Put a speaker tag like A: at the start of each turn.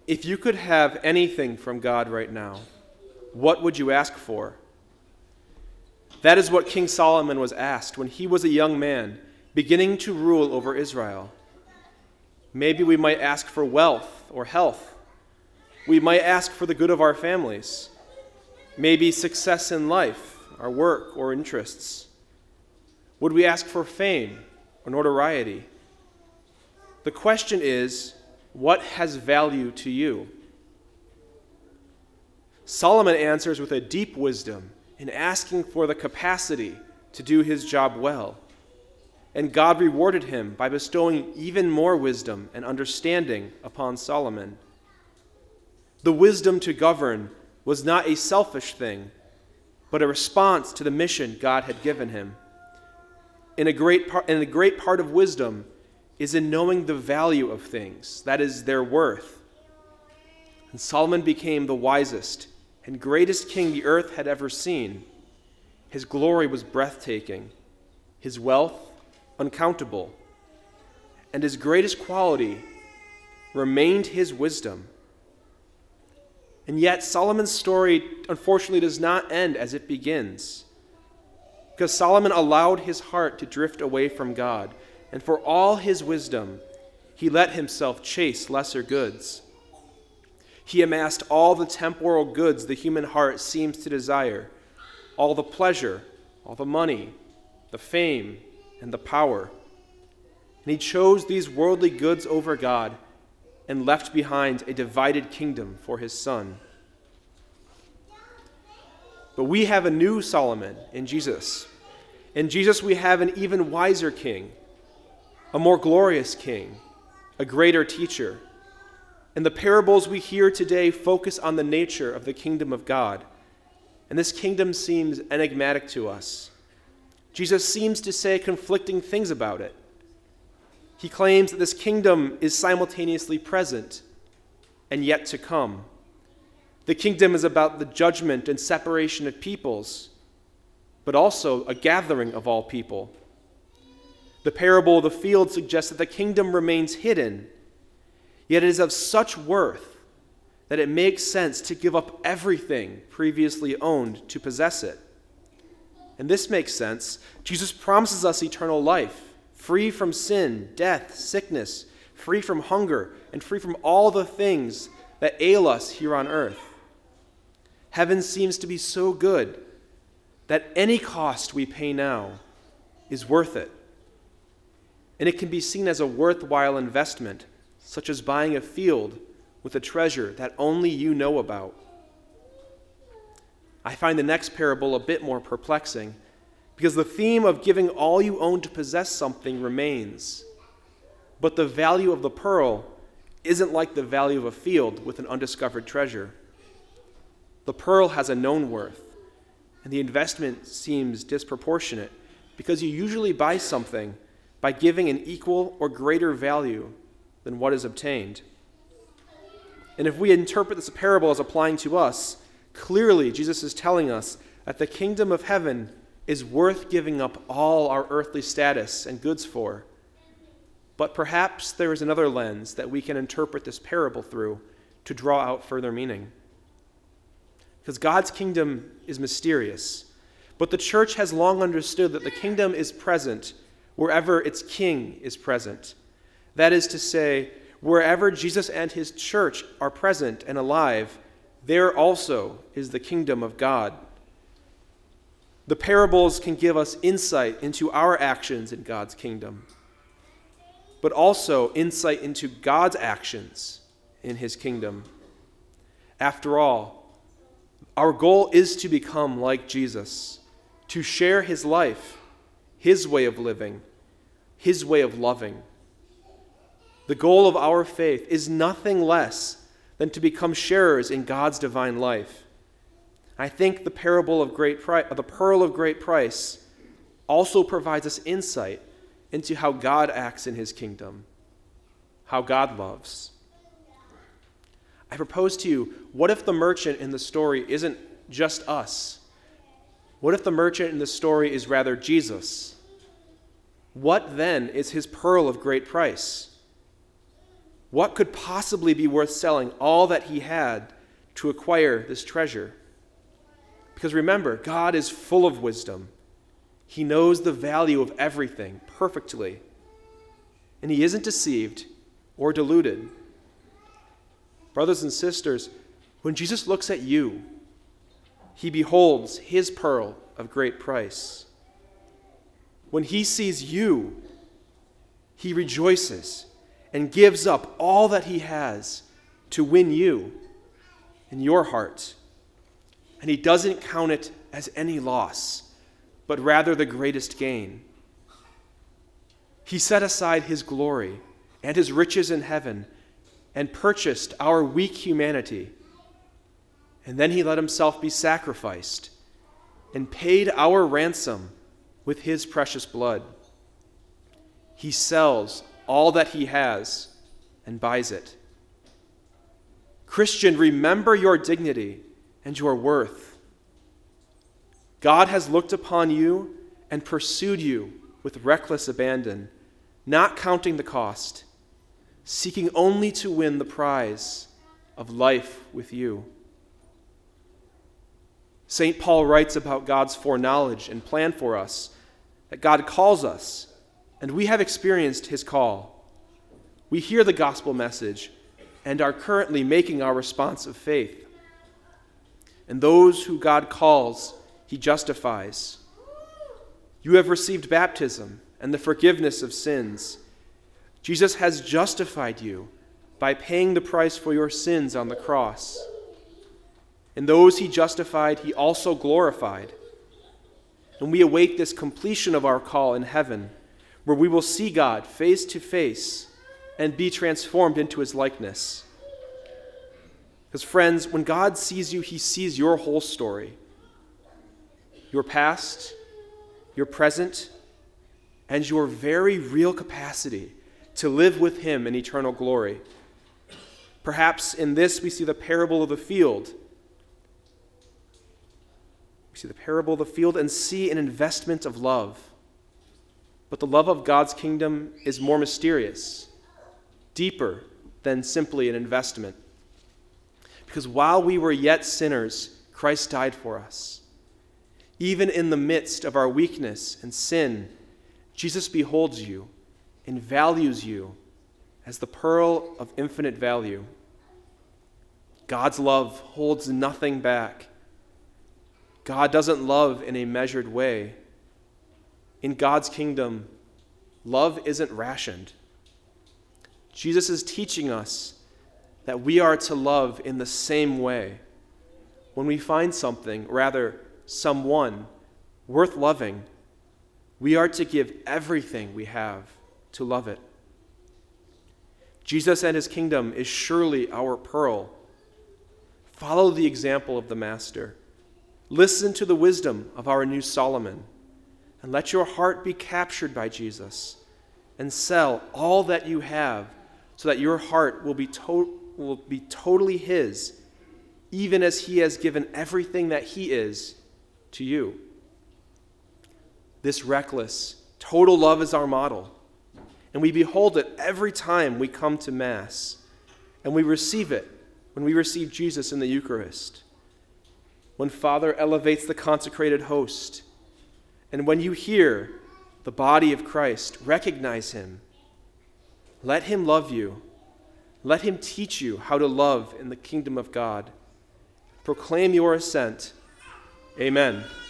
A: If you could have anything from God right now, what would you ask for? That is what King Solomon was asked when he was a young man, beginning to rule over Israel. Maybe we might ask for wealth or health. We might ask for the good of our families. Maybe success in life, our work or interests. Would we ask for fame or notoriety? The question is, what has value to you? Solomon answers with a deep wisdom in asking for the capacity to do his job well. And God rewarded him by bestowing even more wisdom and understanding upon Solomon. The wisdom to govern was not a selfish thing, but a response to the mission God had given him. And a great part of wisdom is in knowing the value of things, that is, their worth. And Solomon became the wisest and greatest king the earth had ever seen. His glory was breathtaking, his wealth uncountable, and his greatest quality remained his wisdom. And yet Solomon's story unfortunately does not end as it begins, because Solomon allowed his heart to drift away from God, and for all his wisdom, he let himself chase lesser goods. He amassed all the temporal goods the human heart seems to desire, all the pleasure, all the money, the fame, and the power. And he chose these worldly goods over God and left behind a divided kingdom for his son. But we have a new Solomon in Jesus. In Jesus we have an even wiser king, a more glorious king, a greater teacher. And the parables we hear today focus on the nature of the kingdom of God. And this kingdom seems enigmatic to us. Jesus seems to say conflicting things about it. He claims that this kingdom is simultaneously present and yet to come. The kingdom is about the judgment and separation of peoples, but also a gathering of all people. The parable of the field suggests that the kingdom remains hidden, yet it is of such worth that it makes sense to give up everything previously owned to possess it. And this makes sense. Jesus promises us eternal life, free from sin, death, sickness, free from hunger, and free from all the things that ail us here on earth. Heaven seems to be so good that any cost we pay now is worth it. And it can be seen as a worthwhile investment, such as buying a field with a treasure that only you know about. I find the next parable a bit more perplexing, because the theme of giving all you own to possess something remains. But the value of the pearl isn't like the value of a field with an undiscovered treasure. The pearl has a known worth, and the investment seems disproportionate, because you usually buy something by giving an equal or greater value than what is obtained. And if we interpret this parable as applying to us, clearly Jesus is telling us that the kingdom of heaven is worth giving up all our earthly status and goods for. But perhaps there is another lens that we can interpret this parable through to draw out further meaning. Because God's kingdom is mysterious, but the church has long understood that the kingdom is present wherever its king is present. That is to say, wherever Jesus and his church are present and alive, there also is the kingdom of God. The parables can give us insight into our actions in God's kingdom, but also insight into God's actions in his kingdom. After all, our goal is to become like Jesus, to share his life, his way of living, his way of loving. The goal of our faith is nothing less than to become sharers in God's divine life. I think the parable of the pearl of great price also provides us insight into how God acts in his kingdom, how God loves. I propose to you, what if the merchant in the story isn't just us? What if the merchant in the story is rather Jesus? What then is his pearl of great price? What could possibly be worth selling all that he had to acquire this treasure? Because remember, God is full of wisdom. He knows the value of everything perfectly. And he isn't deceived or deluded. Brothers and sisters, when Jesus looks at you, he beholds his pearl of great price. When he sees you, he rejoices and gives up all that he has to win you in your heart. And he doesn't count it as any loss, but rather the greatest gain. He set aside his glory and his riches in heaven and purchased our weak humanity. And then he let himself be sacrificed and paid our ransom with his precious blood. He sells all that he has and buys it. Christian, remember your dignity and your worth. God has looked upon you and pursued you with reckless abandon, not counting the cost, seeking only to win the prize of life with you. St. Paul writes about God's foreknowledge and plan for us, that God calls us, and we have experienced his call. We hear the gospel message and are currently making our response of faith. And those who God calls, he justifies. You have received baptism and the forgiveness of sins. Jesus has justified you by paying the price for your sins on the cross. And those he justified, he also glorified. And we await this completion of our call in heaven, where we will see God face to face and be transformed into his likeness. Because friends, when God sees you, he sees your whole story. Your past, your present, and your very real capacity to live with him in eternal glory. Perhaps in this we see the parable of the field. We see the parable of the field and see an investment of love. But the love of God's kingdom is more mysterious, deeper than simply an investment. Because while we were yet sinners, Christ died for us. Even in the midst of our weakness and sin, Jesus beholds you and values you as the pearl of infinite value. God's love holds nothing back. God doesn't love in a measured way. In God's kingdom, love isn't rationed. Jesus is teaching us that we are to love in the same way. When we find something, rather someone, worth loving, we are to give everything we have to love it. Jesus and his kingdom is surely our pearl. Follow the example of the Master. Listen to the wisdom of our new Solomon, and let your heart be captured by Jesus, and sell all that you have so that your heart will be totally his, even as he has given everything that he is to you. This reckless, total love is our model, and we behold it every time we come to Mass, and we receive it when we receive Jesus in the Eucharist, when Father elevates the consecrated host, and when you hear the body of Christ, recognize him. Let him love you. Let him teach you how to love in the kingdom of God. Proclaim your assent. Amen.